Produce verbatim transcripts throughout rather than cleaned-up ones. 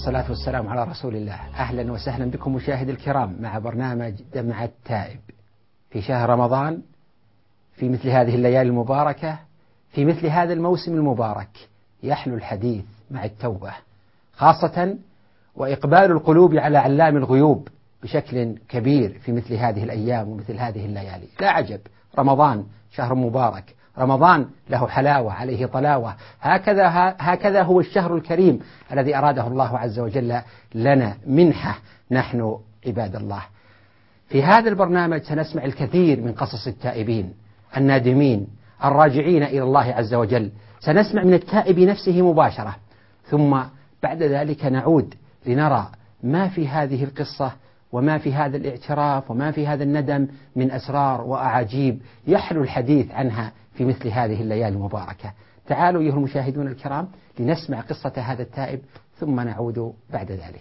والصلاة والسلام على رسول الله. أهلا وسهلا بكم مشاهدي الكرام مع برنامج دمعة التائب في شهر رمضان، في مثل هذه الليالي المباركة، في مثل هذا الموسم المبارك. يحلو الحديث مع التوبة خاصة، وإقبال القلوب على علام الغيوب بشكل كبير في مثل هذه الأيام ومثل هذه الليالي. لا عجب، رمضان شهر مبارك، رمضان له حلاوة عليه طلاوة. هكذا هكذا هو الشهر الكريم الذي أراده الله عز وجل لنا منحة نحن عباد الله. في هذا البرنامج سنسمع الكثير من قصص التائبين النادمين الراجعين إلى الله عز وجل. سنسمع من التائب نفسه مباشرة، ثم بعد ذلك نعود لنرى ما في هذه القصة وما في هذا الاعتراف وما في هذا الندم من أسرار وأعاجيب يحلو الحديث عنها في مثل هذه الليالي المباركة. تعالوا أيها المشاهدون الكرام لنسمع قصة هذا التائب ثم نعود بعد ذلك.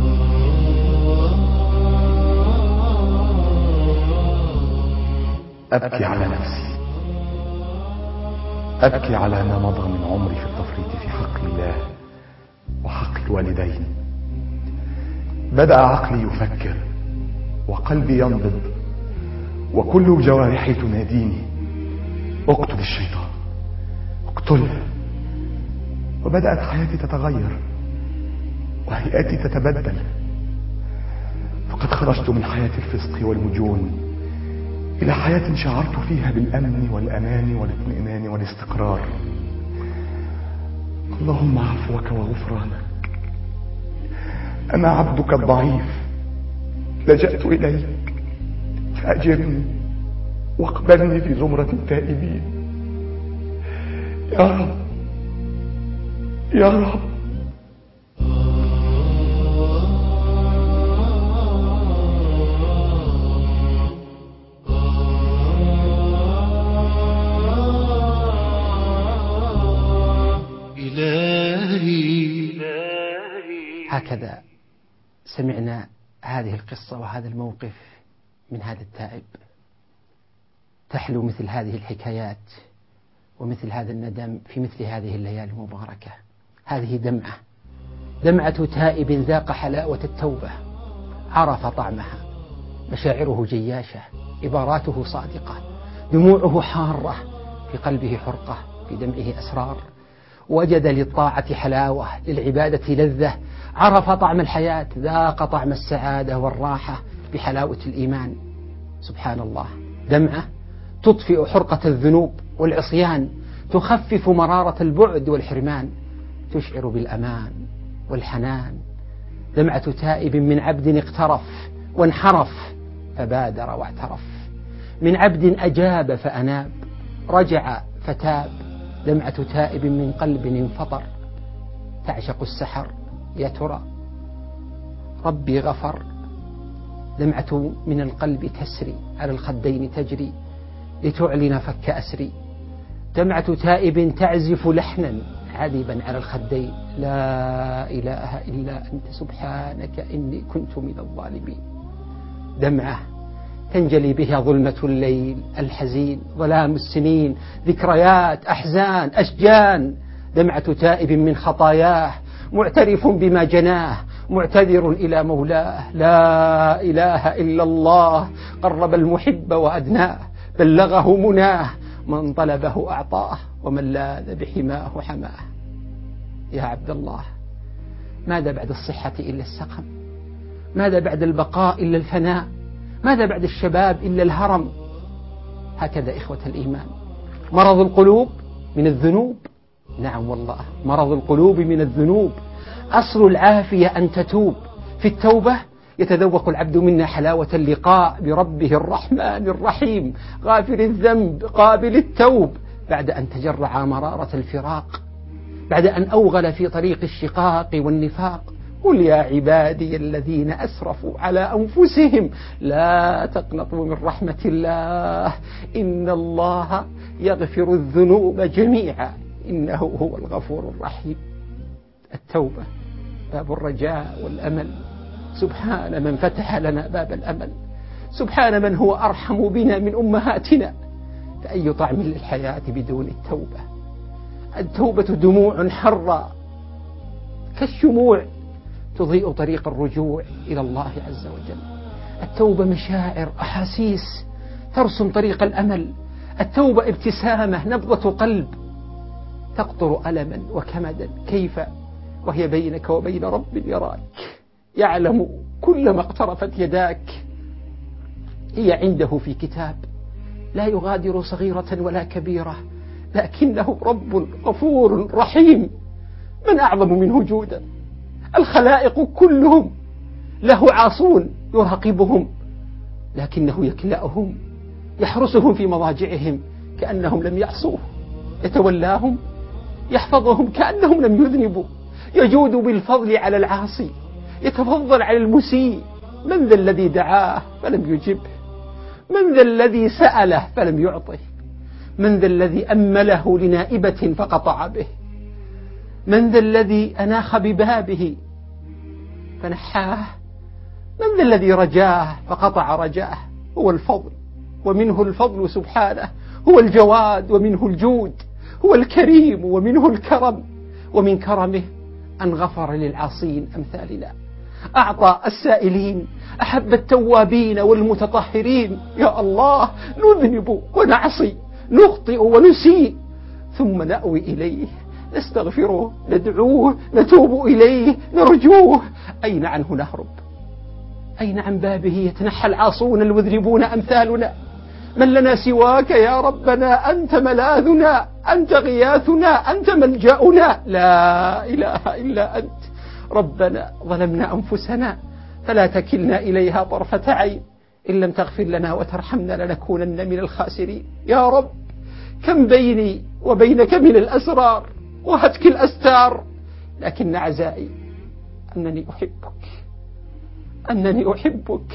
أبكي على نفسي، أبكي على ما مضى من عمري في التفريط في حق الله وحق الوالدين. بدأ عقلي يفكر وقلبي ينبض وكل جوارحي تناديني: اقتل الشيطان، اقتله. وبدأت حياتي تتغير وهيئتي تتبدل، فقد خرجت من حياة الفسق والمجون إلى حياة شعرت فيها بالأمن والأمان والاطمئنان والاستقرار. اللهم عفوك وغفرانك، أنا عبدك الضعيف لجأت إليك فأجرني واقبلني في زمرة التائبين يا رب يا رب. هكذا سمعنا هذه القصة وهذا الموقف من هذا التائب. تحلو مثل هذه الحكايات ومثل هذا الندم في مثل هذه الليالي المباركة. هذه دمعة دمعة تائب ذاق حلاوة التوبة، عرف طعمها، مشاعره جياشة، عباراته صادقة، دموعه حارة، في قلبه حرقة، في دمعه أسرار. وجد للطاعة حلاوة، للعبادة لذة، عرف طعم الحياة، ذاق طعم السعادة والراحة بحلاوة الإيمان. سبحان الله، دمعة تطفئ حرقة الذنوب والعصيان، تخفف مرارة البعد والحرمان، تشعر بالأمان والحنان. دمعة تائب من عبد اقترف وانحرف فبادر واعترف، من عبد أجاب فأناب رجع فتاب. دمعة تائب من قلب انفطر تعشق السحر يا ترى ربي غفر. دمعة من القلب تسري على الخدين تجري لتعلن فك أسري. دمعة تائب تعزف لحنا عذبا على الخدين: لا إله إلا أنت سبحانك إني كنت من الظالمين. دمعة تنجلي بها ظلمة الليل الحزين، ظلام السنين، ذكريات، أحزان، أشجان. دمعة تائب من خطاياه معترف بما جناه، معتذر إلى مولاه: لا إله إلا الله قرب المحب وأدناه، بلغه مناه، من طلبه أعطاه، ومن لاذ بحماه حماه. يا عبد الله، ماذا بعد الصحة إلا السقم؟ ماذا بعد البقاء إلا الفناء؟ ماذا بعد الشباب إلا الهرم؟ هكذا إخوة الإيمان، مرض القلوب من الذنوب. نعم والله، مرض القلوب من الذنوب. أصل العافية أن تتوب. في التوبة يتذوق العبد منا حلاوة اللقاء بربه الرحمن الرحيم، غافر الذنب قابل التوب، بعد أن تجرع مرارة الفراق، بعد أن أوغل في طريق الشقاق والنفاق. قل يا عبادي الذين أسرفوا على أنفسهم لا تقنطوا من رحمة الله إن الله يغفر الذنوب جميعا إنه هو الغفور الرحيم. التوبة باب الرجاء والأمل. سبحان من فتح لنا باب الأمل، سبحان من هو أرحم بنا من أمهاتنا. فأي طعم للحياة بدون التوبة؟ التوبة دموع حرة كالشموع تضيء طريق الرجوع إلى الله عز وجل. التوبة مشاعر، أحاسيس ترسم طريق الأمل. التوبة ابتسامة، نبضة قلب تقطر ألما وكمدا. كيف وهي بينك وبين رب يراك يعلم كل ما اقترفت يداك. هي عنده في كتاب لا يغادر صغيرة ولا كبيرة، لكنه رب غفور رحيم. من أعظم منه جودا؟ الخلائق كلهم له عاصون يراقبهم، لكنه يكلأهم يحرسهم في مضاجعهم كأنهم لم يعصوه، يتولاهم يحفظهم كأنهم لم يذنبوا، يجود بالفضل على العاصي، يتفضل على المسيء. من ذا الذي دعاه فلم يجبه؟ من ذا الذي سأله فلم يعطه؟ من ذا الذي أمله لنائبة فقطع به؟ من ذا الذي أناخ ببابه فنحاه؟ من ذا الذي رجاه فقطع رجاه؟ هو الفضل ومنه الفضل سبحانه، هو الجواد ومنه الجود، هو الكريم ومنه الكرم، ومن كرمه أن غفر للعاصين أمثالنا، أعطى السائلين، أحب التوابين والمتطهرين. يا الله، نذنب ونعصي، نخطئ ونسيء، ثم نأوي إليه، نستغفره، ندعوه، نتوب إليه، نرجوه. أين عنه نهرب؟ أين عن بابه يتنحى العاصون المذنبون أمثالنا؟ من لنا سواك يا ربنا؟ أنت ملاذنا، أنت غياثنا، أنت ملجأنا، لا إله إلا أنت. ربنا ظلمنا أنفسنا فلا تكلنا إليها طرفة عين، إن لم تغفر لنا وترحمنا لنكونن من الخاسرين. يا رب، كم بيني وبينك من الأسرار وهتك الأستار، لكن عزائي أنني أحبك، أنني أحبك.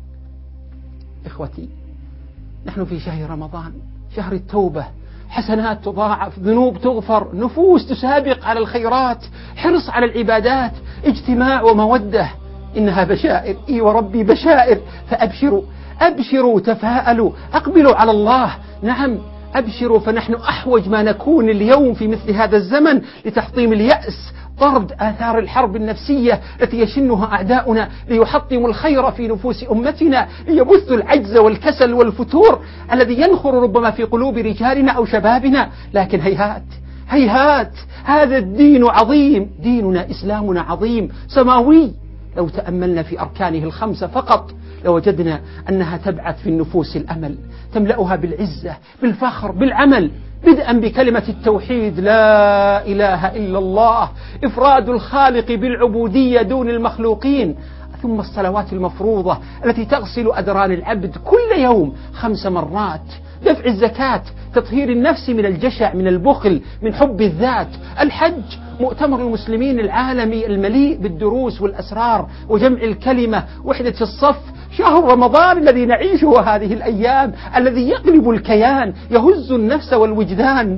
إخوتي، نحن في شهر رمضان، شهر التوبة، حسنات تضاعف، ذنوب تغفر، نفوس تسابق على الخيرات، حرص على العبادات، اجتماع ومودة. إنها بشائر، إي وربي بشائر. فأبشروا أبشروا، تفاءلوا، أقبلوا على الله. نعم أبشروا، فنحن أحوج ما نكون اليوم في مثل هذا الزمن لتحطيم اليأس، طرد آثار الحرب النفسية التي يشنها أعداؤنا ليحطموا الخير في نفوس أمتنا، ليبثوا العجز والكسل والفتور الذي ينخر ربما في قلوب رجالنا أو شبابنا. لكن هيهات هيهات، هذا الدين عظيم، ديننا إسلامنا عظيم سماوي. لو تأملنا في أركانه الخمسة فقط لوجدنا أنها تبعث في النفوس الأمل، تملأها بالعزة، بالفخر، بالعمل، بدءا بكلمة التوحيد لا إله إلا الله، إفراد الخالق بالعبودية دون المخلوقين، ثم الصلوات المفروضة التي تغسل أدران العبد كل يوم خمس مرات، دفع الزكاة، تطهير النفس من الجشع، من البخل، من حب الذات، الحج، مؤتمر المسلمين العالمي المليء بالدروس والأسرار وجمع الكلمة، وحدة الصف، شهر رمضان الذي نعيشه هذه الأيام الذي يقلب الكيان، يهز النفس والوجدان.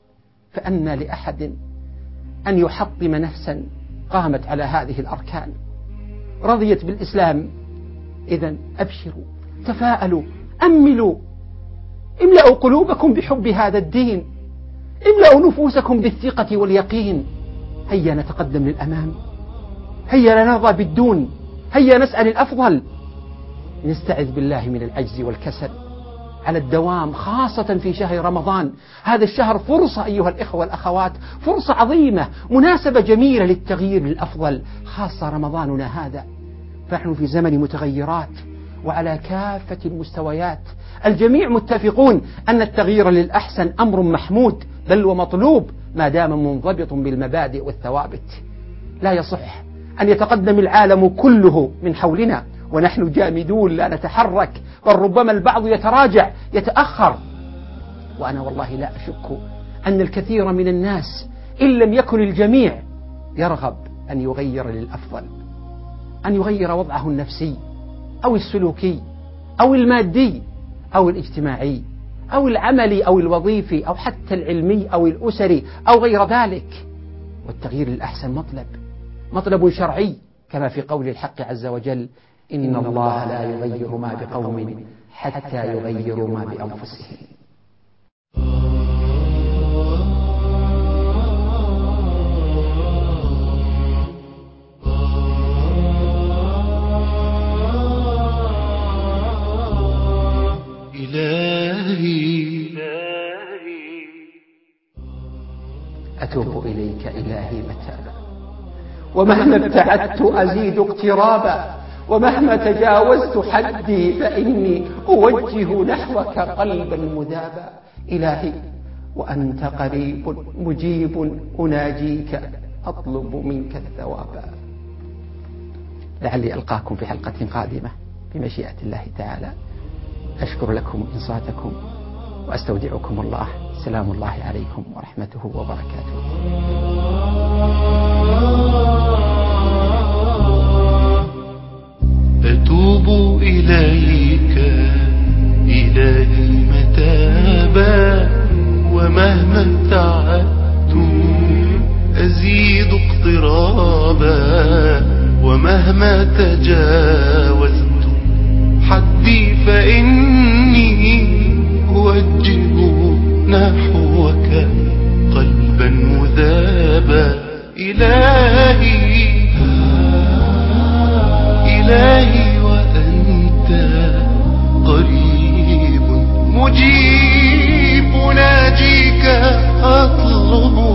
فأنى لأحد أن يحطم نفسا قامت على هذه الأركان، رضيت بالإسلام. إذن أبشروا، تفاءلوا، أملوا، املأوا قلوبكم بحب هذا الدين، املأوا نفوسكم بالثقة واليقين. هيا نتقدم للأمام، هيا لا نرضى بالدون، هيا نسأل الأفضل، نستعذ بالله من العجز والكسل على الدوام، خاصة في شهر رمضان. هذا الشهر فرصة أيها الإخوة والأخوات، فرصة عظيمة، مناسبة جميلة للتغيير للأفضل، خاصة رمضاننا هذا. فنحن في زمن متغيرات وعلى كافة المستويات، الجميع متفقون أن التغيير للأحسن أمر محمود بل ومطلوب ما دام منضبط بالمبادئ والثوابت. لا يصح أن يتقدم العالم كله من حولنا ونحن جامدون لا نتحرك، بل ربما البعض يتراجع يتأخر. وأنا والله لا أشك أن الكثير من الناس إن لم يكن الجميع يرغب أن يغير للأفضل، أن يغير وضعه النفسي أو السلوكي أو المادي أو الاجتماعي أو العملي أو الوظيفي أو حتى العلمي أو الأسري أو غير ذلك. والتغيير للأحسن مطلب مطلب شرعي، كما في قول الحق عز وجل: إن الله لا يغير ما بقوم حتى يغيروا ما بأنفسهم. أتوب إليك إلهي متابا، ومهما ابتعدت أزيد اقترابا، ومهما تجاوزت حدي فإني أوجه نحوك قلبا مذابا. إلهي وأنت قريب مجيب أناجيك أطلب منك الثوابا. لعلي ألقاكم في حلقة قادمة بمشيئة الله تعالى. أشكر لكم إنصاتكم وأستودعكم الله. سلام الله عليكم ورحمته وبركاته. أتوب إليك إلهي متابا، ومهما ابتعدت أزيد اقترابا، ومهما تجاوزت حدي فإني أوجه نحوك قلبا مذابا. إلهي إلهي وأنت قريب مجيب ناجيك أطلب